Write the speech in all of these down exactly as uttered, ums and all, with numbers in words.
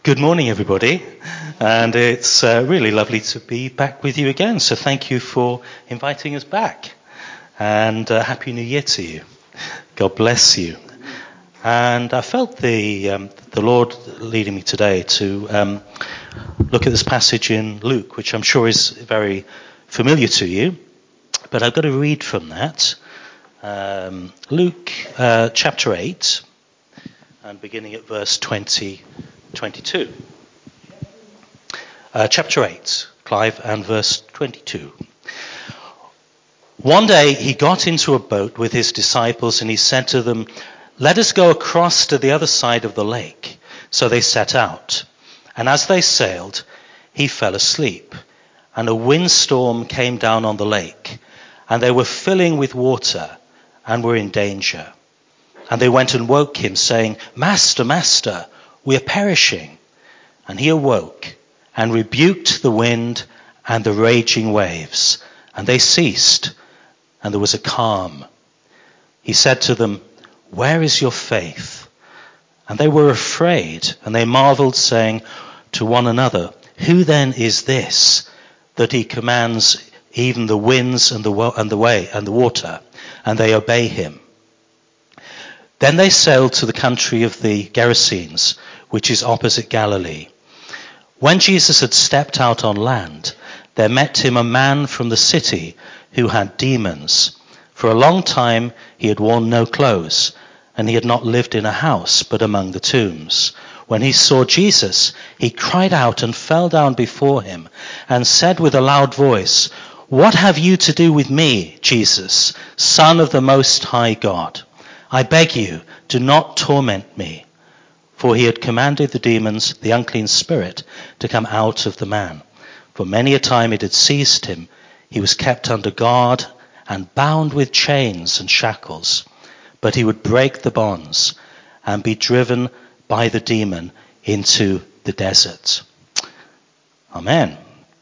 Good morning, everybody, and it's uh, really lovely to be back with you again. So thank you for inviting us back, and uh, Happy New Year to you. God bless you. And I felt the um, the Lord leading me today to um, look at this passage in Luke, which I'm sure is very familiar to you, but I've got to read from that. Um, Luke uh, chapter eight, and beginning at verse twenty. twenty-two. Uh, chapter eight, Clive, and verse twenty-two. One day he got into a boat with his disciples and he said to them, "Let us go across to the other side of the lake." So they set out. And as they sailed, he fell asleep. And a windstorm came down on the lake, and they were filling with water and were in danger. And they went and woke him, saying, "Master, Master, we are perishing." And he awoke and rebuked the wind and the raging waves, and they ceased, and there was a calm. He said to them, "Where is your faith?" And they were afraid, and they marveled, saying to one another, "Who then is this, that he commands even the winds and the and the way and the water, and they obey him?" Then they sailed to the country of the Gerasenes, which is opposite Galilee. When Jesus had stepped out on land, there met him a man from the city who had demons. For a long time he had worn no clothes, and he had not lived in a house, but among the tombs. When he saw Jesus, he cried out and fell down before him, and said with a loud voice, "What have you to do with me, Jesus, Son of the Most High God? I beg you, do not torment me." For he had commanded the demons, the unclean spirit, to come out of the man. For many a time it had seized him. He was kept under guard and bound with chains and shackles. But he would break the bonds and be driven by the demon into the desert. Amen.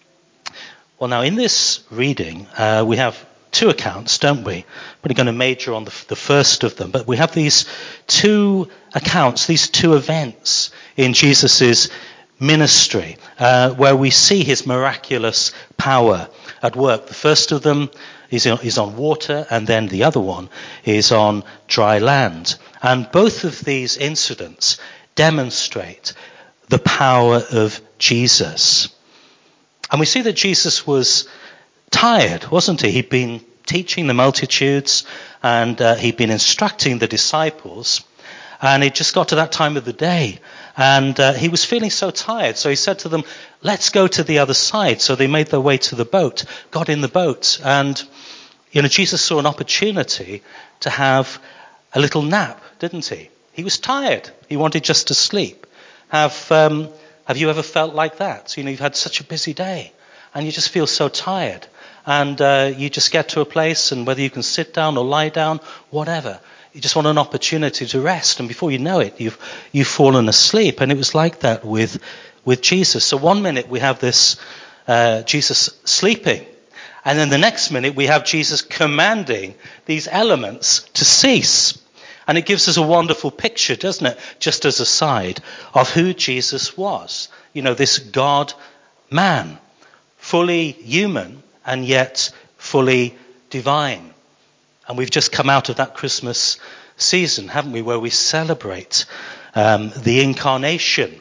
Well, now in this reading, uh, we have two accounts, don't we? We're going to major on the, the first of them, but we have these two accounts, these two events in Jesus's ministry, uh, where we see his miraculous power at work. The first of them is, is on water, and then the other one is on dry land. And both of these incidents demonstrate the power of Jesus. And we see that Jesus was tired, wasn't he? He'd been teaching the multitudes, and uh, he'd been instructing the disciples, and it just got to that time of the day, and uh, he was feeling so tired. So he said to them, "Let's go to the other side." So they made their way to the boat, got in the boat, and you know, Jesus saw an opportunity to have a little nap, didn't he? He was tired. He wanted just to sleep. Have um, have you ever felt like that? You know, you've had such a busy day, and you just feel so tired. And uh, you just get to a place, and whether you can sit down or lie down, whatever, you just want an opportunity to rest. And before you know it, you've you've fallen asleep. And it was like that with with Jesus. So one minute we have this uh, Jesus sleeping, and then the next minute we have Jesus commanding these elements to cease. And it gives us a wonderful picture, doesn't it? Just as a side of who Jesus was. You know, this God-man, fully human, and yet fully divine. And we've just come out of that Christmas season, haven't we, where we celebrate um, the incarnation.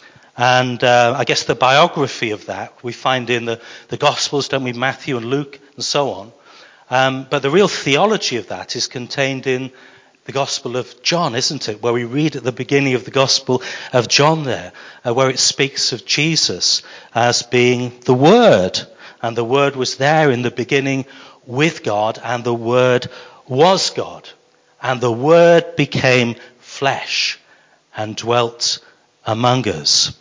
And uh, I guess the biography of that we find in the, the Gospels, don't we, Matthew and Luke and so on. Um, but the real theology of that is contained in the Gospel of John, isn't it? Where we read at the beginning of the Gospel of John there, uh, where it speaks of Jesus as being the Word. And the Word was there in the beginning with God, and the Word was God. And the Word became flesh and dwelt among us.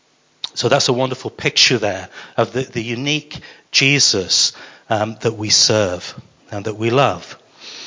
So that's a wonderful picture there of the, the unique Jesus um, that we serve and that we love.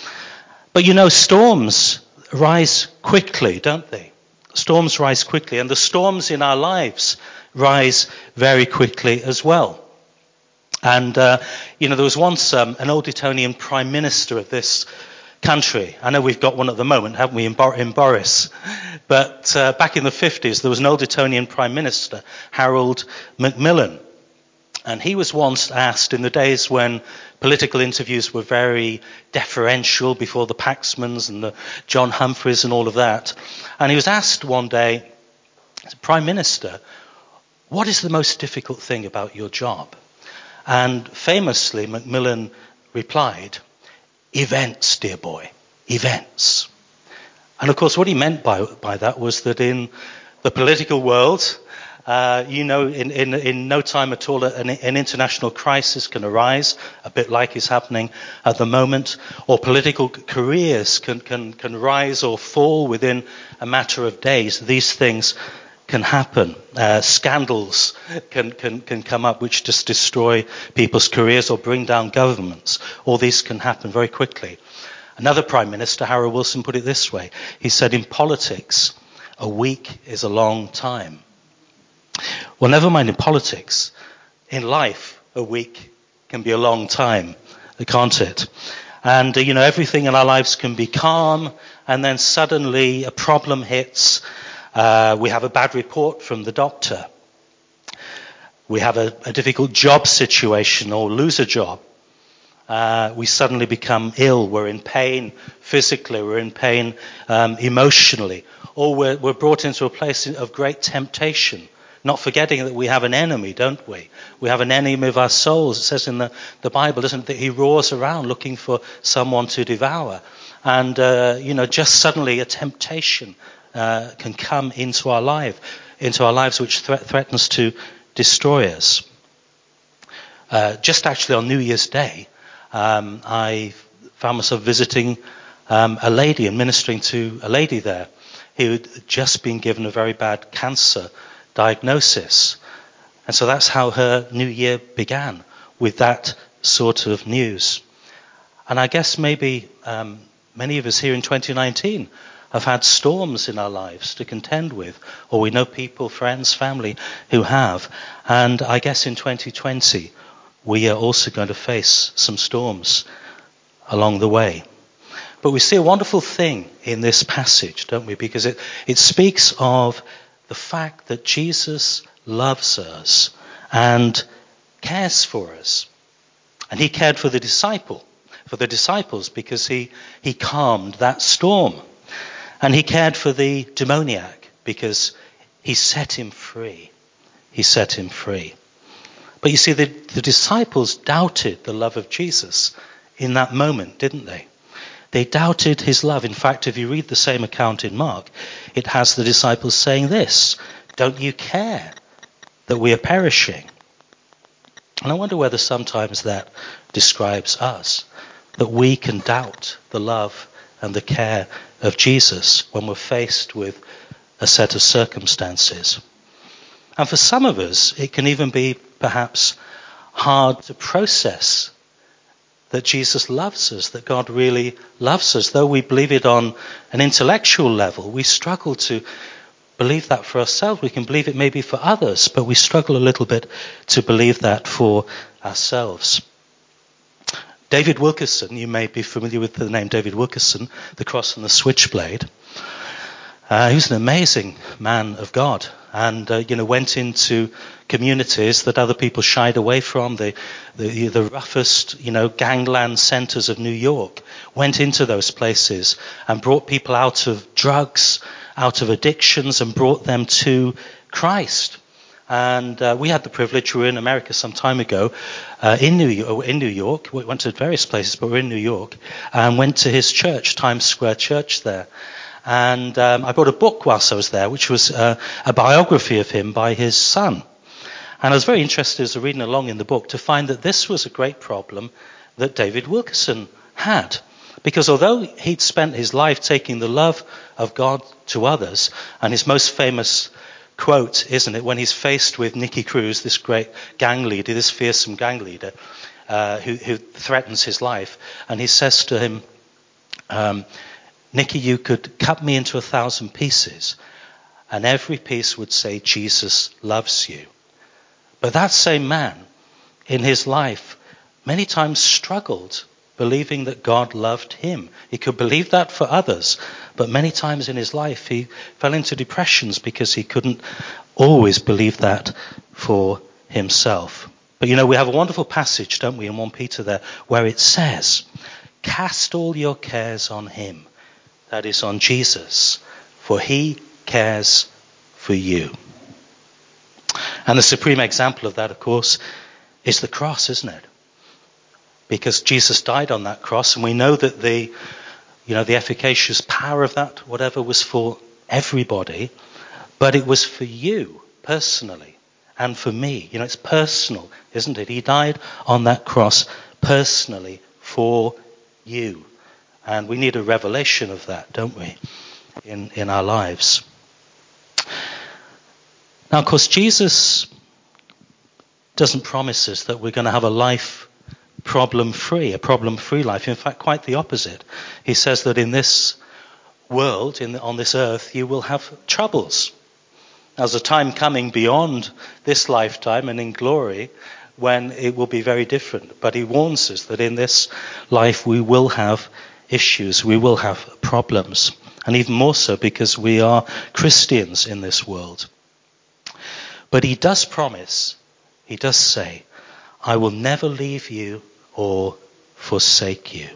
But you know, storms rise quickly, don't they? Storms rise quickly, and the storms in our lives rise very quickly as well. And, uh, you know, there was once um, an old Etonian prime minister of this country. I know we've got one at the moment, haven't we, in, Bor- in Boris? But uh, back in the fifties, there was an old Etonian Prime Minister, Harold Macmillan. And he was once asked, in the days when political interviews were very deferential before the Paxmans and the John Humphreys and all of that, and he was asked one day, Prime Minister, what is the most difficult thing about your job? And famously, Macmillan replied, events, dear boy, events. And of course, what he meant by, by that was that in the political world, Uh, you know, in, in, in no time at all, an, an international crisis can arise, a bit like is happening at the moment, or political careers can, can, can rise or fall within a matter of days. These things can happen. Uh, scandals can, can, can come up which just destroy people's careers or bring down governments. All these can happen very quickly. Another Prime Minister, Harold Wilson, put it this way. He said, in politics, a week is a long time. Well, never mind in politics. In life, a week can be a long time, can't it? And, uh, you know, everything in our lives can be calm, and then suddenly a problem hits. Uh, we have a bad report from the doctor. We have a, a difficult job situation or lose a job. Uh, we suddenly become ill. We're in pain physically. We're in pain um, emotionally. Or we're, we're brought into a place of great temptation. Not forgetting that we have an enemy, don't we? We have an enemy of our souls. It says in the, the Bible, doesn't it, that he roars around looking for someone to devour. And, uh, you know, just suddenly a temptation uh, can come into our life, into our lives which thre- threatens to destroy us. Uh, just actually on New Year's Day, um, I found myself visiting um, a lady and ministering to a lady there who had just been given a very bad cancer diagnosis. And so that's how her new year began, with that sort of news. And I guess maybe um, many of us here in twenty nineteen have had storms in our lives to contend with, or we know people, friends, family who have. And I guess in twenty twenty we are also going to face some storms along the way. But we see a wonderful thing in this passage, don't we? Because it, it speaks of the fact that Jesus loves us and cares for us. And he cared for the disciple, for the disciples, because he, he calmed that storm. And he cared for the demoniac because he set him free. He set him free. But you see, the, the disciples doubted the love of Jesus in that moment, didn't they? They doubted his love. In fact, if you read the same account in Mark, it has the disciples saying this, "Don't you care that we are perishing?" And I wonder whether sometimes that describes us, that we can doubt the love and the care of Jesus when we're faced with a set of circumstances. And for some of us, it can even be perhaps hard to process that Jesus loves us, that God really loves us. Though we believe it on an intellectual level, we struggle to believe that for ourselves. We can believe it maybe for others, but we struggle a little bit to believe that for ourselves. David Wilkerson, you may be familiar with the name David Wilkerson, The Cross and the Switchblade. Uh, he was an amazing man of God, and uh, you know, went into communities that other people shied away from, the, the the roughest, you know, gangland centers of New York. Went into those places and brought people out of drugs, out of addictions, and brought them to Christ. And uh, we had the privilege. We were in America some time ago, uh, in New York. In New York, we went to various places, but we're in New York, and went to his church, Times Square Church there. And um, I bought a book whilst I was there, which was uh, a biography of him by his son. And I was very interested as I was reading along in the book to find that this was a great problem that David Wilkerson had. Because although he'd spent his life taking the love of God to others, and his most famous quote, isn't it, when he's faced with Nicky Cruz, this great gang leader, this fearsome gang leader, uh, who, who threatens his life, and he says to him, um, "Nicky, you could cut me into a thousand pieces, and every piece would say, 'Jesus loves you.'" But that same man, in his life, many times struggled believing that God loved him. He could believe that for others, but many times in his life he fell into depressions because he couldn't always believe that for himself. But you know, we have a wonderful passage, don't we, in First Peter there, where it says, cast all your cares on him, that is on Jesus, for he cares for you. And the supreme example of that, of course, is the cross, isn't it? Because Jesus died on that cross, and we know that the, you know, the efficacious power of that, whatever, was for everybody, but it was for you personally and for me. You know, it's personal, isn't it? He died on that cross personally for you. And we need a revelation of that, don't we, in, in our lives. Now, of course, Jesus doesn't promise us that we're going to have a life problem-free, a problem-free life. In fact, quite the opposite. He says that in this world, in on this earth, you will have troubles. There's a time coming beyond this lifetime and in glory when it will be very different. But he warns us that in this life we will have issues, we will have problems. And even more so because we are Christians in this world. But he does promise, he does say, I will never leave you or forsake you.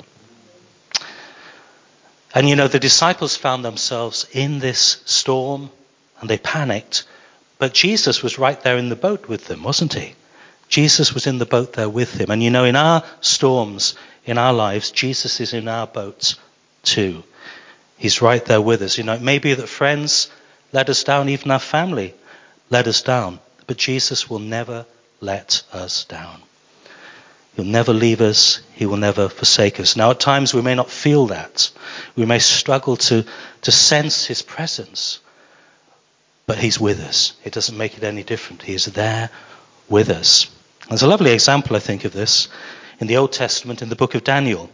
And you know, the disciples found themselves in this storm and they panicked, but Jesus was right there in the boat with them, wasn't he? Jesus was in the boat there with him. And you know, in our storms, in our lives, Jesus is in our boats too. He's right there with us. You know, it may be that friends let us down, even our family let us down, but Jesus will never let us down. He'll never leave us. He will never forsake us. Now, at times we may not feel that. We may struggle to, to sense his presence. But he's with us. It doesn't make it any different. He is there with us. There's a lovely example, I think, of this in the Old Testament in the book of Daniel,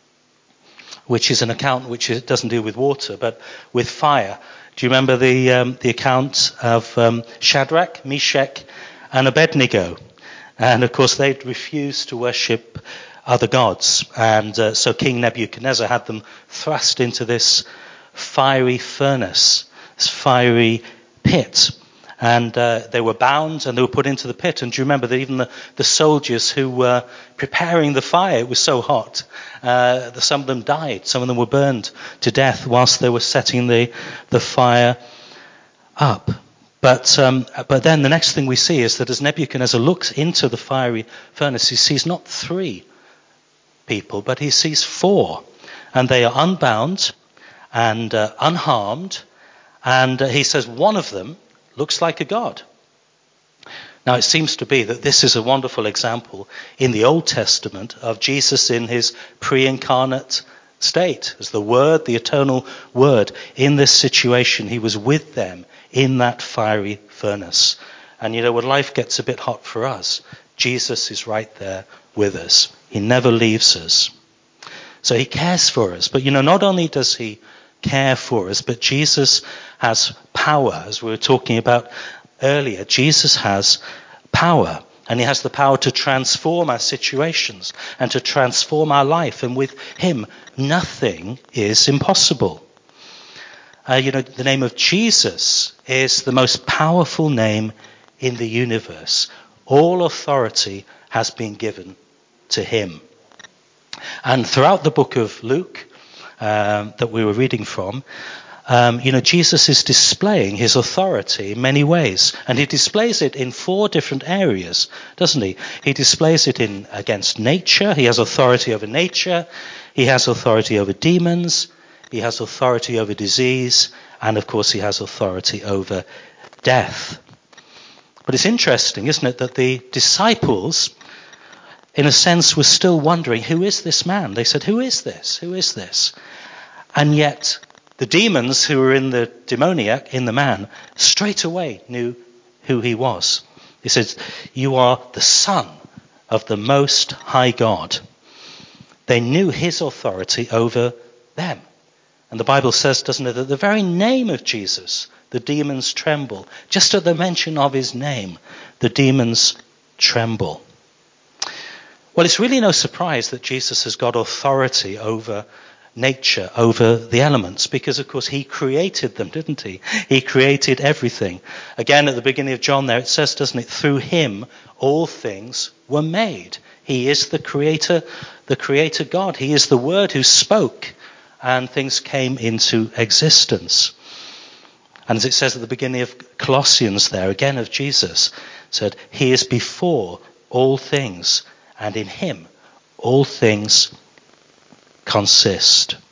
which is an account which doesn't deal with water, but with fire. Do you remember the, um, the account of um, Shadrach, Meshach, and Abednego? And of course, they'd refused to worship other gods. And uh, so King Nebuchadnezzar had them thrust into this fiery furnace, this fiery pit. And uh, they were bound and they were put into the pit. And do you remember that even the, the soldiers who were preparing the fire, it was so hot, uh, that some of them died. Some of them were burned to death whilst they were setting the, the fire up. But um, but then the next thing we see is that as Nebuchadnezzar looks into the fiery furnace, he sees not three people, but he sees four. And they are unbound and uh, unharmed. And uh, he says one of them looks like a god. Now it seems to be that this is a wonderful example in the Old Testament of Jesus in his pre-incarnate state as the Word, the eternal Word. In this situation, he was with them in that fiery furnace. And you know, when life gets a bit hot for us, Jesus is right there with us. He never leaves us. So he cares for us. But you know, not only does he care for us, but Jesus has power, as we were talking about earlier. Jesus has power. And he has the power to transform our situations and to transform our life. And with him, nothing is impossible. Uh, you know, the name of Jesus is the most powerful name in the universe. All authority has been given to him. And throughout the book of Luke um, that we were reading from, Um, you know, Jesus is displaying his authority in many ways. And he displays it in four different areas, doesn't he? He displays it in against nature. He has authority over nature. He has authority over demons. He has authority over disease. And, of course, he has authority over death. But it's interesting, isn't it, that the disciples, in a sense, were still wondering, who is this man? They said, who is this? Who is this? And yet the demons who were in the demoniac, in the man, straight away knew who he was. He says, you are the Son of the Most High God. They knew his authority over them. And the Bible says, doesn't it, that the very name of Jesus, the demons tremble. Just at the mention of his name, the demons tremble. Well, it's really no surprise that Jesus has got authority over nature, over the elements, because of course he created them, didn't he? He created everything. Again, at the beginning of John there, it says, doesn't it, through him all things were made. He is the creator, the creator God. He is the Word who spoke and things came into existence. And as it says at the beginning of Colossians there, again of Jesus, said, he is before all things, and in him all things consist.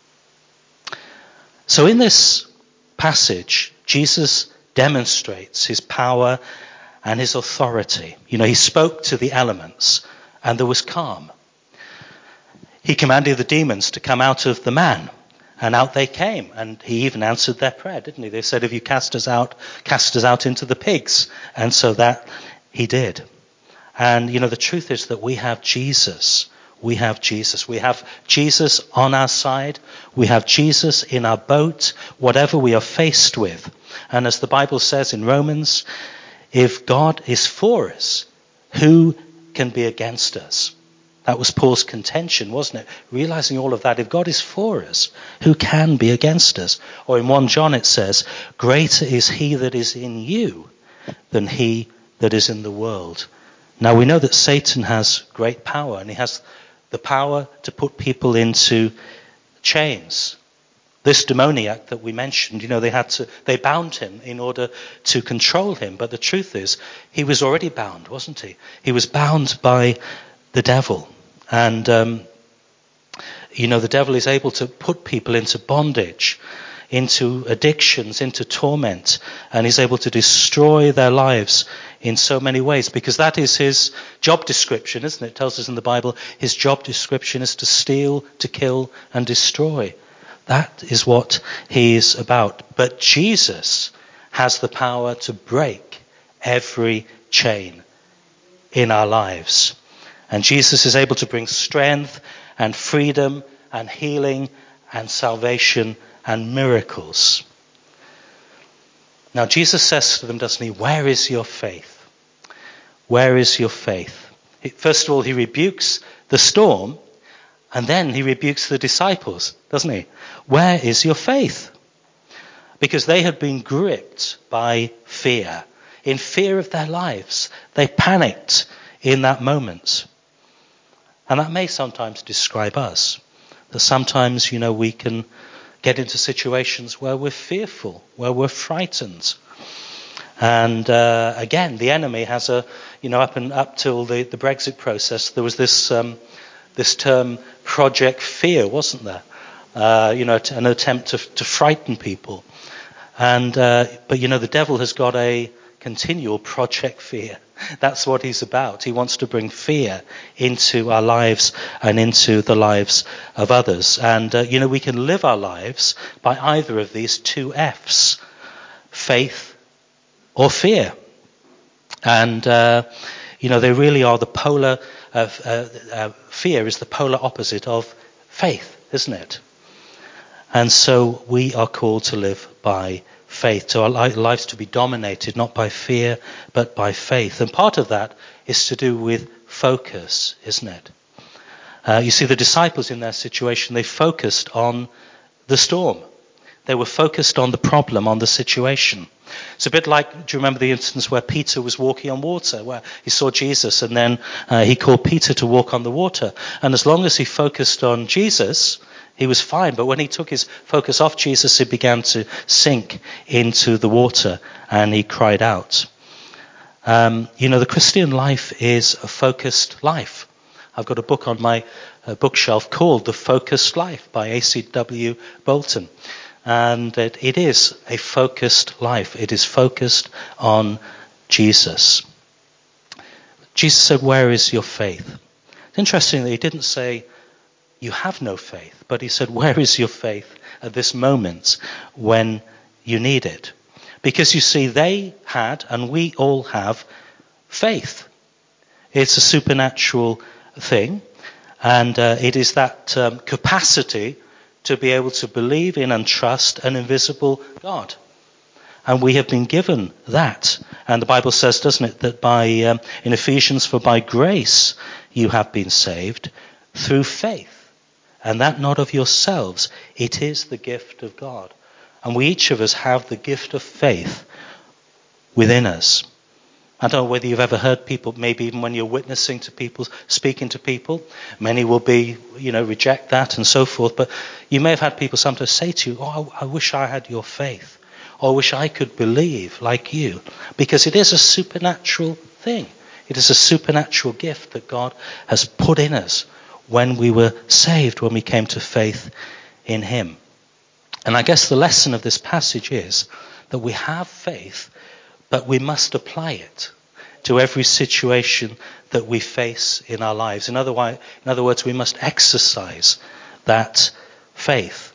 So in this passage, Jesus demonstrates his power and his authority. You know, he spoke to the elements and there was calm. He commanded the demons to come out of the man, and out they came. And he even answered their prayer, didn't he? They said, if you cast us out, cast us out into the pigs. And so that he did. And, you know, the truth is that we have Jesus. We have Jesus. We have Jesus on our side. We have Jesus in our boat, whatever we are faced with. And as the Bible says in Romans, if God is for us, who can be against us? That was Paul's contention, wasn't it? Realizing all of that, if God is for us, who can be against us? Or in First John it says, greater is he that is in you than he that is in the world. Now we know that Satan has great power, and he has the power to put people into chains. This demoniac that we mentioned, you know, they had to, they bound him in order to control him. But the truth is, he was already bound, wasn't he? He was bound by the devil. And, um, you know, the devil is able to put people into bondage, into addictions, into torment, and he's able to destroy their lives in so many ways, because that is his job description, isn't it? It tells us in the Bible, his job description is to steal, to kill, and destroy. That is what he is about. But Jesus has the power to break every chain in our lives. And Jesus is able to bring strength and freedom and healing and salvation and miracles. Now Jesus says to them, doesn't he, where is your faith? Where is your faith? First of all, he rebukes the storm, and then he rebukes the disciples, doesn't he? Where is your faith? Because they had been gripped by fear, in fear of their lives. They panicked in that moment. And that may sometimes describe us. That sometimes, you know, we can get into situations where we're fearful, where we're frightened. And uh, again, the enemy has a, you know, up and up till the, the Brexit process, there was this um, this term Project Fear, wasn't there? Uh, you know, an attempt to, to frighten people. And uh, but you know, the devil has got a continual Project Fear. That's what he's about. He wants to bring fear into our lives and into the lives of others. And, uh, you know, we can live our lives by either of these two F's, faith or fear. And, uh, you know, they really are the polar, of, uh, uh, fear is the polar opposite of faith, isn't it? And so we are called to live by faith, to our lives to be dominated not by fear but by faith. And part of that is to do with focus, isn't it? Uh, you see, the disciples in their situation, they focused on the storm. They were focused on the problem, on the situation. It's a bit like, do you remember the instance where Peter was walking on water, where he saw Jesus and then uh, he called Peter to walk on the water. And as long as he focused on Jesus, he was fine. But when he took his focus off Jesus, he began to sink into the water and he cried out. Um, you know, the Christian life is a focused life. I've got a book on my uh, bookshelf called The Focused Life by A C W Bolton. And it, it is a focused life. It is focused on Jesus. Jesus said, where is your faith? It's interesting that he didn't say, you have no faith, but he said, where is your faith at this moment when you need it? Because you see, they had, and we all have, faith. It's a supernatural thing, and uh, it is that um, capacity to be able to believe in and trust an invisible God. And we have been given that. And the Bible says, doesn't it, that by um, in Ephesians, for by grace you have been saved through faith. And that not of yourselves. It is the gift of God. And we each of us have the gift of faith within us. I don't know whether you've ever heard people, maybe even when you're witnessing to people, speaking to people, many will be, you know, reject that and so forth. But you may have had people sometimes say to you, oh, I wish I had your faith. Or I wish I could believe like you. Because it is a supernatural thing. It is a supernatural gift that God has put in us when we were saved, when we came to faith in him. And I guess the lesson of this passage is that we have faith, but we must apply it to every situation that we face in our lives. In other, in other words, we must exercise that faith.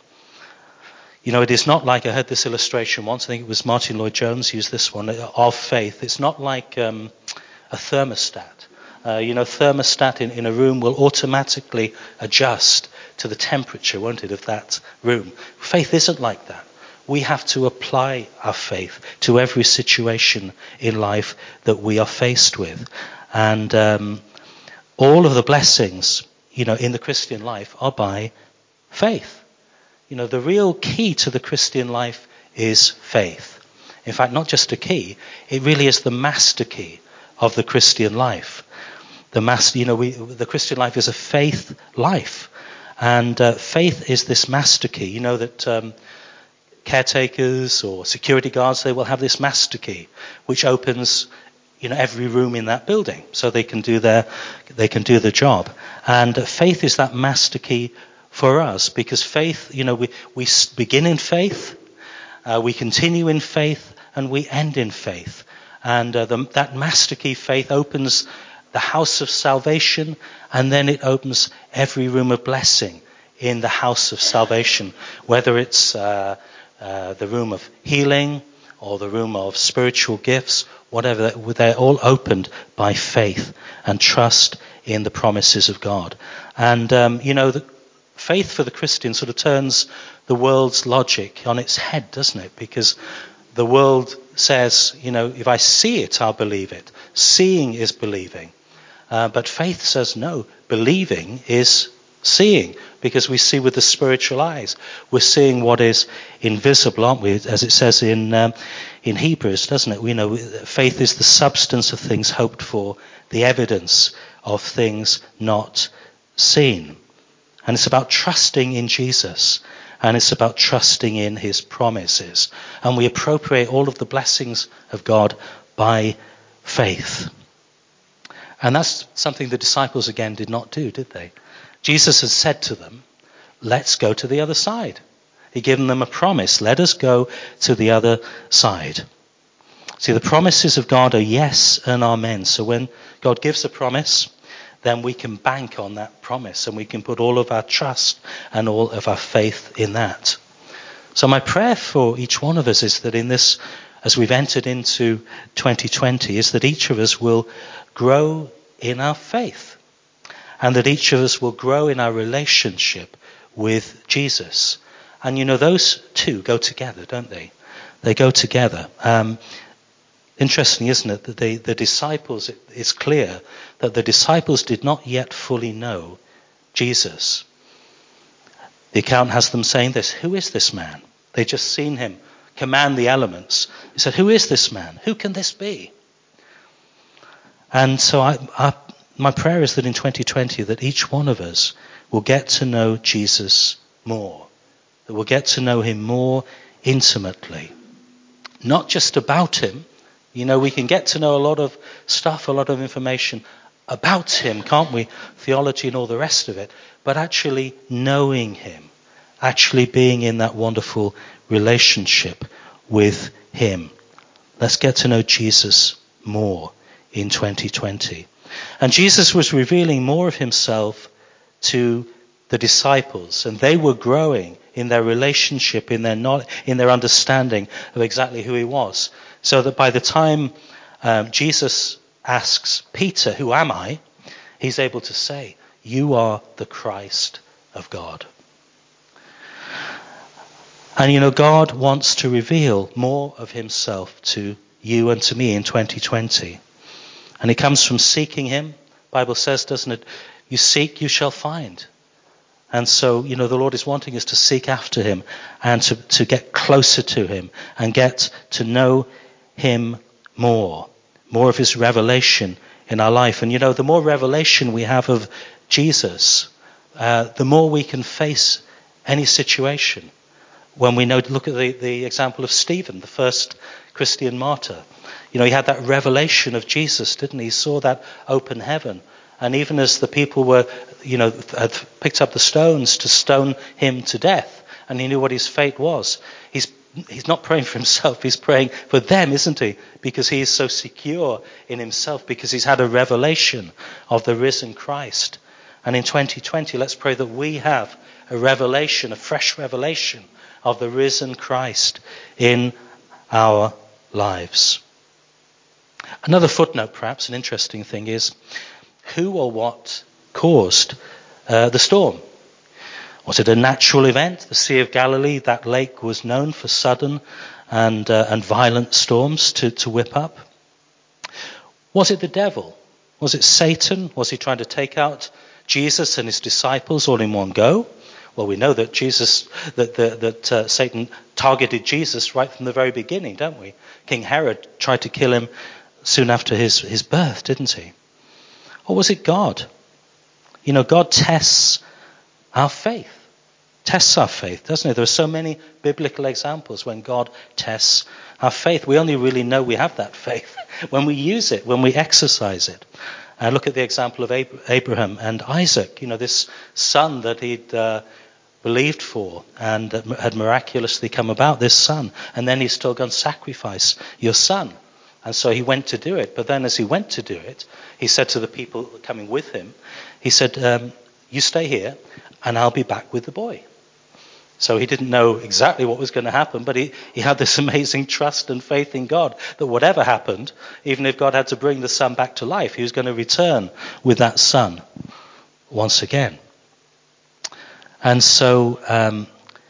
You know, it is not like, I heard this illustration once, I think it was Martin Lloyd-Jones used this one, of faith. It's not like um, a thermostat. Uh, you know, thermostat in, in a room will automatically adjust to the temperature, won't it, of that room. Faith isn't like that. We have to apply our faith to every situation in life that we are faced with. And um, all of the blessings, you know, in the Christian life are by faith. You know, the real key to the Christian life is faith. In fact, not just a key, it really is the master key of the Christian life. The master, you know, we, the Christian life is a faith life. And uh, faith is this master key. You know that um, caretakers or security guards, they will have this master key, which opens, you know, every room in that building, so they can do their, they can do the job. And uh, faith is that master key for us, because faith, you know, we, we begin in faith, uh, we continue in faith, and we end in faith. And uh, the, that master key faith opens the house of salvation, and then it opens every room of blessing in the house of salvation, whether it's uh, uh, the room of healing or the room of spiritual gifts, whatever, they're all opened by faith and trust in the promises of God. And, um, you know, the faith for the Christian sort of turns the world's logic on its head, doesn't it? Because the world says, you know, if I see it, I'll believe it. Seeing is believing. Uh, but faith says no, believing is seeing, because we see with the spiritual eyes. We're seeing what is invisible, aren't we? As it says in um, in Hebrews, doesn't it? We know faith is the substance of things hoped for, the evidence of things not seen. And it's about trusting in Jesus, and it's about trusting in his promises. And we appropriate all of the blessings of God by faith. And that's something the disciples again did not do, did they? Jesus had said to them, let's go to the other side. He'd given them a promise. Let us go to the other side. See, the promises of God are yes and amen. So when God gives a promise, then we can bank on that promise, and we can put all of our trust and all of our faith in that. So my prayer for each one of us is that in this, as we've entered into twenty twenty, is that each of us will grow in our faith, and that each of us will grow in our relationship with Jesus. And you know, those two go together, don't they? They go together. Um, interesting, isn't it, that they, the disciples, it, it's clear that the disciples did not yet fully know Jesus. The account has them saying this, who is this man? They'd just seen him command the elements. He said, who is this man? Who can this be? And so I, I, my prayer is that in twenty twenty, that each one of us will get to know Jesus more. That we'll get to know him more intimately. Not just about him. You know, we can get to know a lot of stuff, a lot of information about him, can't we? Theology and all the rest of it. But actually knowing him. Actually being in that wonderful relationship with him. Let's get to know Jesus more in twenty twenty. And Jesus was revealing more of himself to the disciples, and they were growing in their relationship, in their knowledge, in their understanding of exactly who he was. So that by the time um, Jesus asks Peter, who am I? He's able to say, you are the Christ of God. And you know, God wants to reveal more of himself to you and to me in twenty twenty. And it comes from seeking him. The Bible says, doesn't it? You seek, you shall find. And so, you know, the Lord is wanting us to seek after him and to, to get closer to him and get to know him more. More of his revelation in our life. And you know, the more revelation we have of Jesus, uh, the more we can face any situation. When we know, look at the, the example of Stephen, the first Christian martyr. You know, he had that revelation of Jesus, didn't he? He saw that open heaven. And even as the people were, you know, had picked up the stones to stone him to death, and he knew what his fate was, he's he's not praying for himself, he's praying for them, isn't he? Because he is so secure in himself, because he's had a revelation of the risen Christ. And in twenty twenty, let's pray that we have a revelation, a fresh revelation of the risen Christ in our lives. Another footnote, perhaps, an interesting thing is, who or what caused uh, the storm? Was it a natural event? The Sea of Galilee, that lake was known for sudden and uh, and violent storms to, to whip up. Was it the devil? Was it Satan? Was he trying to take out Jesus and his disciples all in one go? Well, we know that Jesus, that that, that uh, Satan targeted Jesus right from the very beginning, don't we? King Herod tried to kill him soon after his, his birth, didn't he? Or was it God? You know, God tests our faith. Tests our faith, doesn't he? There are so many biblical examples when God tests our faith. We only really know we have that faith when we use it, when we exercise it. Uh, look at the example of Ab- Abraham and Isaac. You know, this son that he'd uh, believed for and uh, had miraculously come about, this son. And then he's still going to sacrifice your son. And so he went to do it. But then as he went to do it, he said to the people coming with him, he said, um, you stay here and I'll be back with the boy. So he didn't know exactly what was going to happen, but he, he had this amazing trust and faith in God that whatever happened, even if God had to bring the son back to life, he was going to return with that son once again. And so um,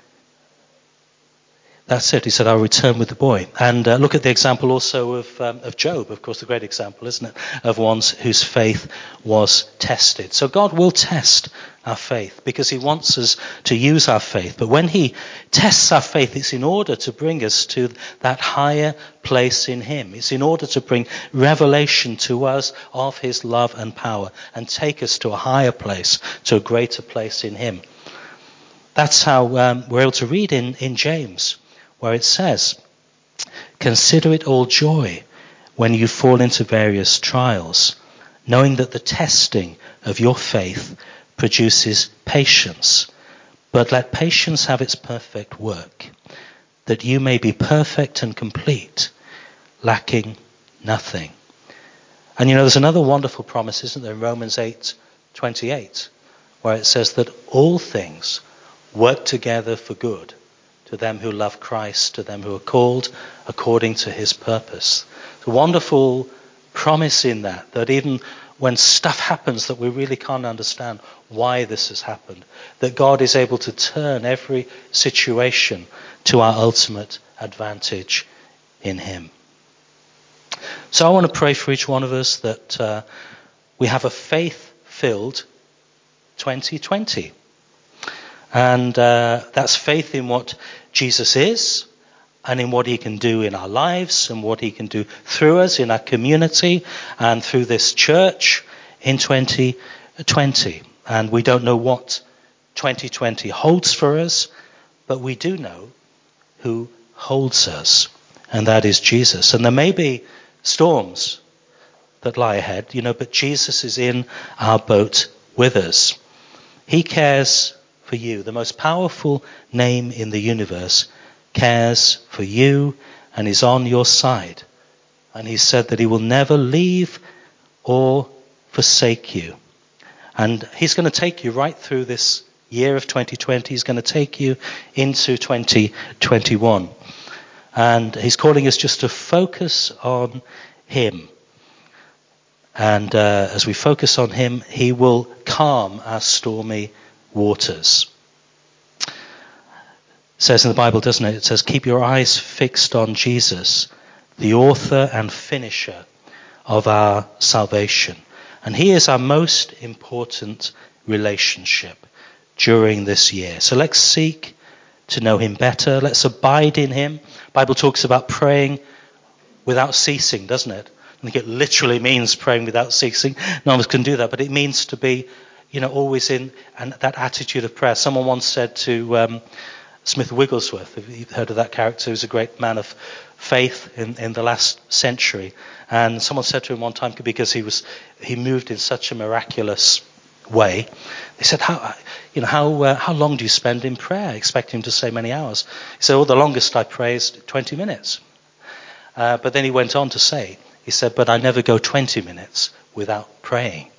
that's it. He said, I'll return with the boy. And uh, look at the example also of um, of Job, of course, the great example, isn't it, of one whose faith was tested. So God will test our faith because he wants us to use our faith. But when he tests our faith, it's in order to bring us to that higher place in him. It's in order to bring revelation to us of his love and power and take us to a higher place, to a greater place in him. That's how um, we're able to read in, in James, where it says, consider it all joy when you fall into various trials, knowing that the testing of your faith produces patience. But let patience have its perfect work, that you may be perfect and complete, lacking nothing. And you know, there's another wonderful promise, isn't there, in Romans eight twenty-eight, where it says that all things work together for good to them who love Christ, to them who are called according to his purpose. It's a wonderful promise in that, that even when stuff happens that we really can't understand why this has happened, that God is able to turn every situation to our ultimate advantage in him. So I want to pray for each one of us that uh, we have a faith-filled twenty twenty. And uh, that's faith in what Jesus is and in what he can do in our lives and what he can do through us in our community and through this church in twenty twenty. And we don't know what twenty twenty holds for us, but we do know who holds us, and that is Jesus. And there may be storms that lie ahead, you know, but Jesus is in our boat with us. He cares for you. The most powerful name in the universe cares for you and is on your side. And he said that he will never leave or forsake you. And he's going to take you right through this year of twenty twenty. He's going to take you into twenty twenty-one. And he's calling us just to focus on him. And uh, as we focus on him, he will calm our stormy waters. says in the Bible, doesn't it? It says, keep your eyes fixed on Jesus, the author and finisher of our salvation. And he is our most important relationship during this year. So let's seek to know him better. Let's abide in him. The Bible talks about praying without ceasing, doesn't it? I think it literally means praying without ceasing. None of us can do that, but it means to be, you know, always in and that attitude of prayer. Someone once said to um, Smith Wigglesworth, if you've heard of that character, who's a great man of faith in, in the last century, and someone said to him one time, because he was he moved in such a miraculous way, they said, how you know how uh, how long do you spend in prayer? Expecting him to say many hours. He said, oh, the longest I pray is twenty minutes. Uh, but then he went on to say, he said, but I never go twenty minutes without praying.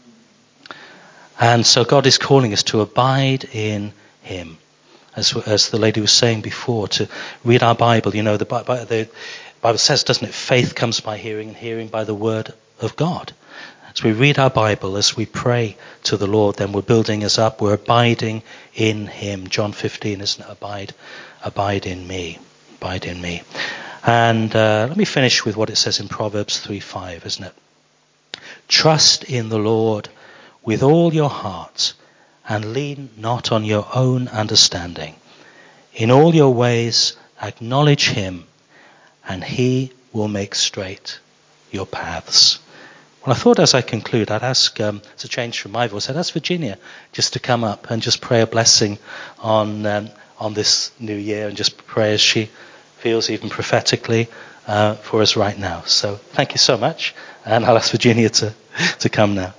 And so God is calling us to abide in him. As, as the lady was saying before, to read our Bible. You know, the, the Bible says, doesn't it, faith comes by hearing and hearing by the word of God. As we read our Bible, as we pray to the Lord, then we're building us up, we're abiding in him. John fifteen, isn't it? Abide, abide in me, abide in me. And uh, let me finish with what it says in Proverbs three five, isn't it? Trust in the Lord with all your heart, and lean not on your own understanding. In all your ways acknowledge him, and he will make straight your paths. Well, I thought as I conclude, I'd ask, um, it's a change from my voice, I'd ask Virginia just to come up and just pray a blessing on um, on this new year, and just pray as she feels, even prophetically, uh, for us right now. So thank you so much, and I'll ask Virginia to, to come now.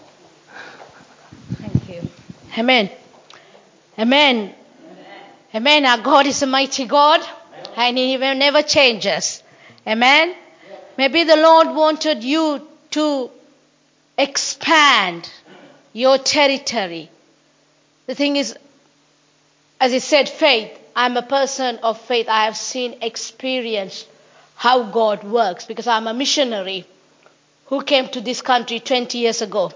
Thank you. Amen. Amen. Amen. Our God is a mighty God, and he never changes. Amen. Maybe the Lord wanted you to expand your territory. The thing is, as I said, faith. I'm a person of faith. I have seen, experienced how God works, because I'm a missionary who came to this country twenty years ago.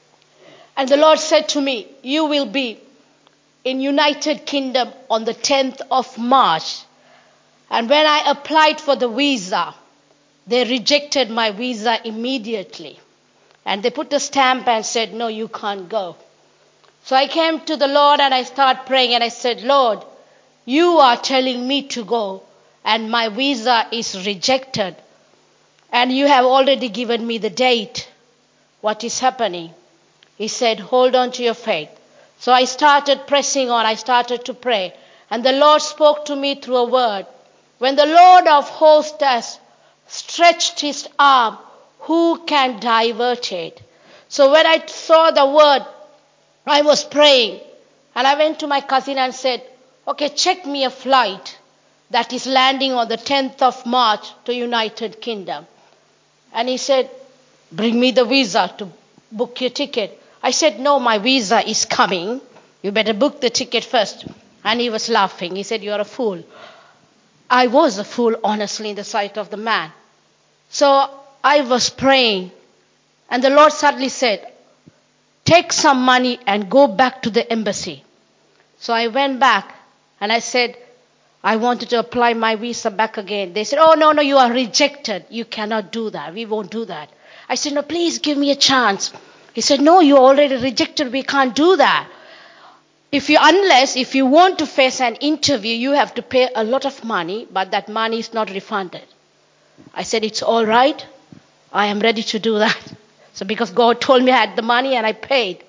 And the Lord said to me, you will be in United Kingdom on the tenth of March. And when I applied for the visa, they rejected my visa immediately. And they put a stamp and said, no, you can't go. So I came to the Lord and I started praying, and I said, Lord, you are telling me to go, and my visa is rejected. And you have already given me the date. What is happening? He said, hold on to your faith. So I started pressing on. I started to pray. And the Lord spoke to me through a word. When the Lord of hosts has stretched his arm, who can divert it? So when I saw the word, I was praying. And I went to my cousin and said, okay, check me a flight that is landing on the tenth of March to United Kingdom. And he said, bring me the visa to book your ticket. I said, no, my visa is coming. You better book the ticket first. And he was laughing. He said, you're a fool. I was a fool, honestly, in the sight of the man. So I was praying. And the Lord suddenly said, take some money and go back to the embassy. So I went back and I said, I wanted to apply my visa back again. They said, oh, no, no, you are rejected. You cannot do that. We won't do that. I said, no, please give me a chance. He said, no, you're already rejected. We can't do that. If you, unless if you want to face an interview, you have to pay a lot of money, but that money is not refunded. I said, it's all right. I am ready to do that. So because God told me I had the money and I paid.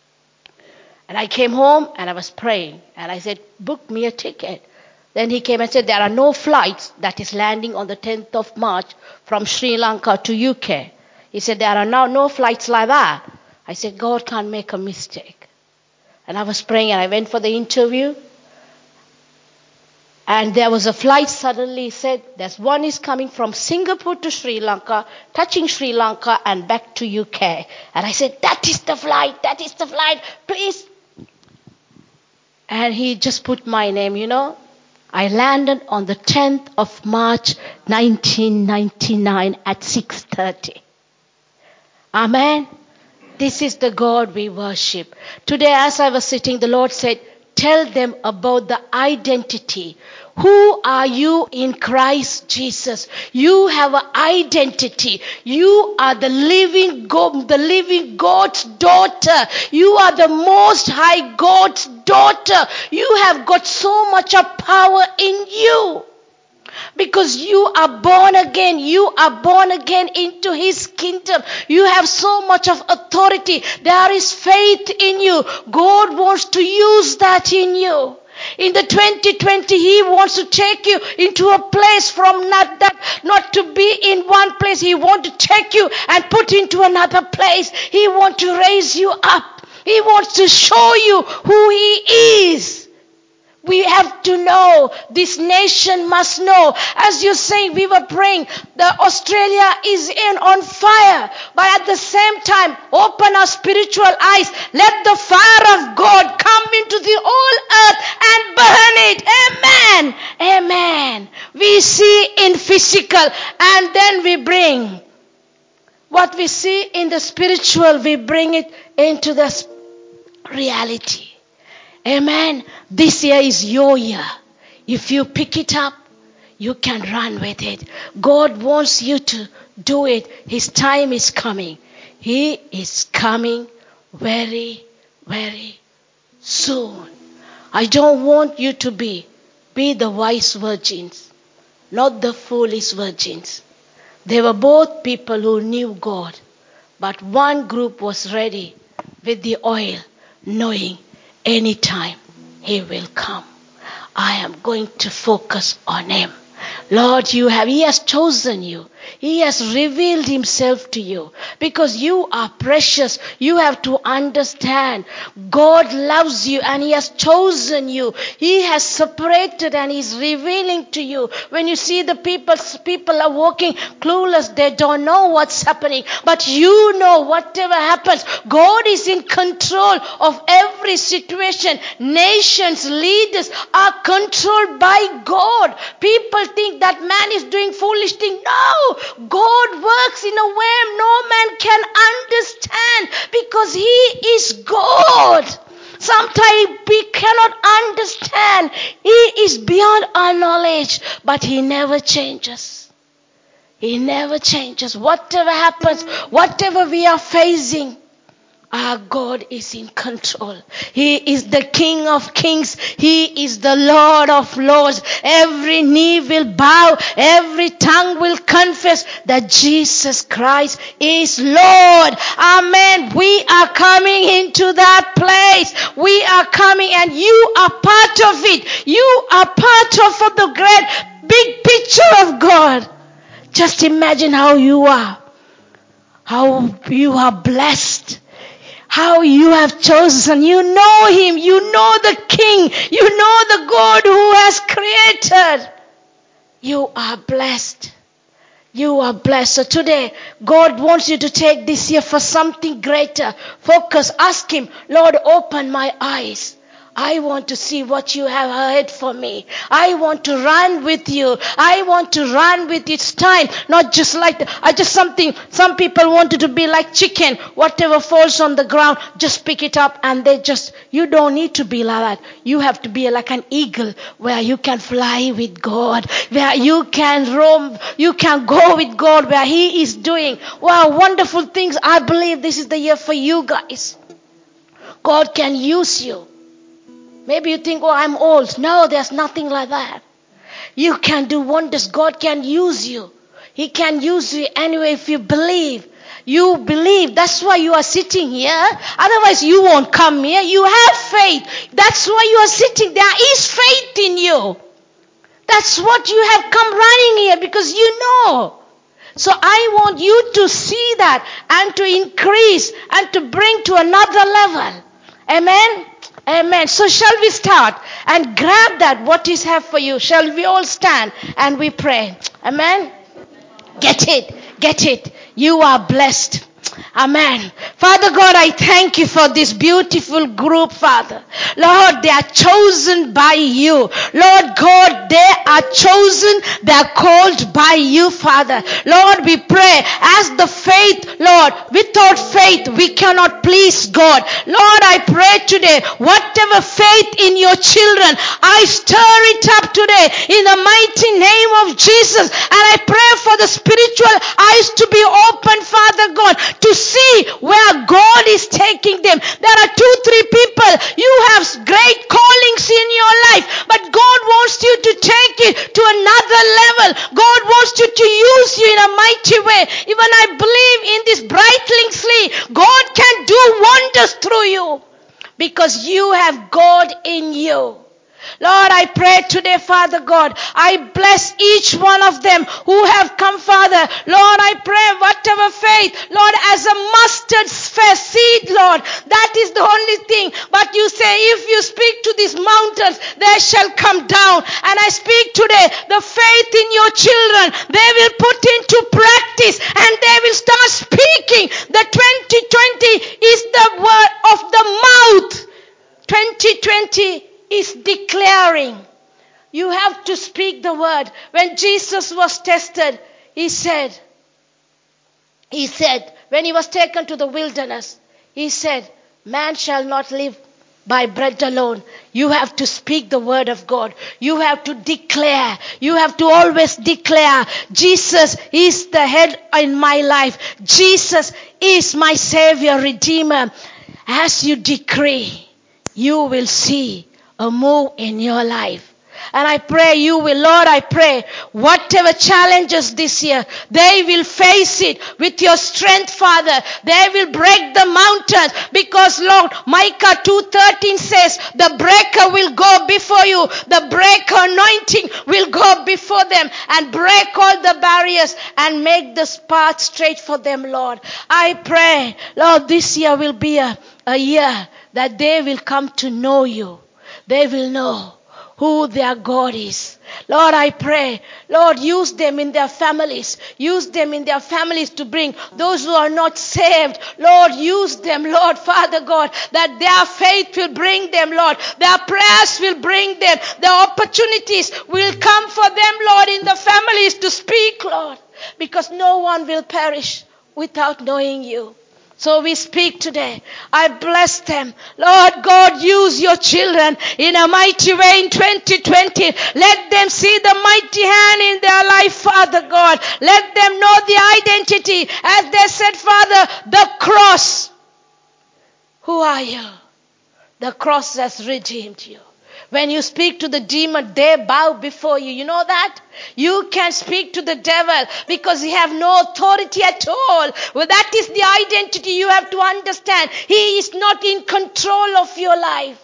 And I came home and I was praying. And I said, book me a ticket. Then he came and said, there are no flights that is landing on the tenth of March from Sri Lanka to U K. He said, there are now no flights like that. I said, God can't make a mistake. And I was praying and I went for the interview. And there was a flight, suddenly said, there's one is coming from Singapore to Sri Lanka, touching Sri Lanka and back to U K. And I said, that is the flight, that is the flight, please. And he just put my name, you know. I landed on the tenth of March, nineteen ninety-nine at six thirty. Amen. This is the God we worship. Today as I was sitting, the Lord said, tell them about the identity. Who are you in Christ Jesus? You have an identity. You are the living God, the living God's daughter. You are the Most High God's daughter. You have got so much of power in you. Because you are born again. You are born again into His kingdom. You have so much of authority. There is faith in you. God wants to use that in you. In the twenty twenty, He wants to take you into a place from not that, not to be in one place. He wants to take you and put into another place. He wants to raise you up. He wants to show you who He is. We have to know. This nation must know. As you're saying, we were praying. The Australia is in on fire. But at the same time, open our spiritual eyes. Let the fire of God come into the whole earth and burn it. Amen. Amen. We see in physical and then we bring what we see in the spiritual. We bring it into the reality. Amen. This year is your year. If you pick it up, you can run with it. God wants you to do it. His time is coming. He is coming very, very soon. I don't want you to be, be the wise virgins, not the foolish virgins. They were both people who knew God, but one group was ready with the oil, knowing anytime He will come. I am going to focus on Him. Lord, you have, He has chosen you. He has revealed Himself to you because you are precious. You have to understand God loves you and He has chosen you. He has separated and He's revealing to you. When you see the people, people are walking clueless. They don't know what's happening. But you know whatever happens, God is in control of every situation. Nations, leaders are controlled by God. People think that man is doing foolish things. No! God works in a way no man can understand because He is God. Sometimes we cannot understand. He is beyond our knowledge, but He never changes. He never changes. Whatever happens, whatever we are facing, our God is in control. He is the King of kings. He is the Lord of lords. Every knee will bow. Every tongue will confess that Jesus Christ is Lord. Amen. We are coming into that place. We are coming and you are part of it. You are part of the great big picture of God. Just imagine how you are. How you are blessed. How you have chosen. You know Him. You know the King. You know the God who has created. You are blessed. You are blessed. So today, God wants you to take this year for something greater. Focus. Ask Him, Lord, open my eyes. I want to see what you have ahead for me. I want to run with you. I want to run with its time. Not just like, the, I just something, some people wanted to be like chicken. Whatever falls on the ground, just pick it up and they just, you don't need to be like that. You have to be like an eagle where you can fly with God. Where you can roam, you can go with God where He is doing. Wow, wonderful things. I believe this is the year for you guys. God can use you. Maybe you think, oh, I'm old. No, there's nothing like that. You can do wonders. God can use you. He can use you anyway if you believe. You believe. That's why you are sitting here. Otherwise, you won't come here. You have faith. That's why you are sitting. There is faith in you. That's what you have come running here because you know. So I want you to see that and to increase and to bring to another level. Amen. Amen. So shall we start and grab that what is have for you? Shall we all stand and we pray? Amen. Get it. Get it. You are blessed. Amen. Father God, I thank you for this beautiful group, Father. Lord, they are chosen by you. Lord God, they are chosen, they are called by you, Father. Lord, we pray as the faith, Lord, without faith we cannot please God. Lord, I pray today, whatever faith in your children, I stir it up today in the mighty name of Jesus. And I pray for the spiritual eyes to be open, Father God, to see where God is taking them. There are two, three people, you have great callings in your life, but God wants you to take it to another level. God wants you to use you in a mighty way. Even I believe in this Brightlingsley, God can do wonders through you because you have God in you. Lord, I pray today, Father God, I bless each one of them who have come, Father. Lord, I pray whatever faith, Lord, as a mustard seed, Lord, that is the only thing. But you say, if you speak to these mountains, they shall come down. And I speak today, the faith in your children, they will put into practice and they will start speaking. The twenty twenty is the word of the mouth. twenty twenty is declaring. You have to speak the word. When Jesus was tested, he said, he said, when he was taken to the wilderness, he said, man shall not live by bread alone. You have to speak the word of God. You have to declare. You have to always declare, Jesus is the head in my life. Jesus is my Savior, Redeemer. As you decree, you will see a move in your life. And I pray you will, Lord, I pray, whatever challenges this year, they will face it with your strength, Father. They will break the mountains because, Lord, Micah two thirteen says, the breaker will go before you. The breaker anointing will go before them and break all the barriers and make the path straight for them, Lord. I pray, Lord, this year will be a, a year that they will come to know you. They will know who their God is. Lord, I pray, Lord, use them in their families. Use them in their families to bring those who are not saved. Lord, use them, Lord, Father God, that their faith will bring them, Lord. Their prayers will bring them. Their opportunities will come for them, Lord, in the families to speak, Lord, because no one will perish without knowing you. So we speak today. I bless them. Lord God, use your children in a mighty way in twenty twenty. Let them see the mighty hand in their life, Father God. Let them know the identity. As they said, Father, the cross. Who are you? The cross has redeemed you. When you speak to the demon, they bow before you. You know that? You can speak to the devil because you have no authority at all. Well, that is the identity you have to understand. He is not in control of your life.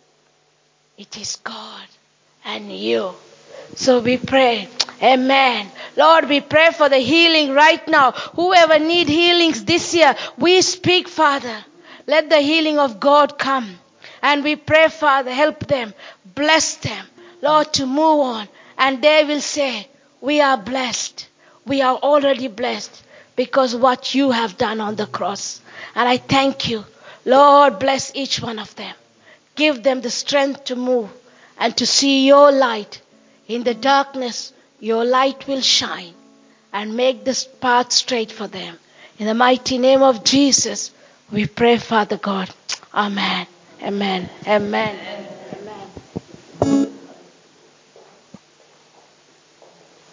It is God and you. So we pray. Amen. Lord, we pray for the healing right now. Whoever need healings this year, we speak, Father. Let the healing of God come. And we pray, Father, help them, bless them, Lord, to move on. And they will say, we are blessed. We are already blessed because what you have done on the cross. And I thank you. Lord, bless each one of them. Give them the strength to move and to see your light. In the darkness, your light will shine and make this path straight for them. In the mighty name of Jesus, we pray, Father God. Amen. Amen. Amen.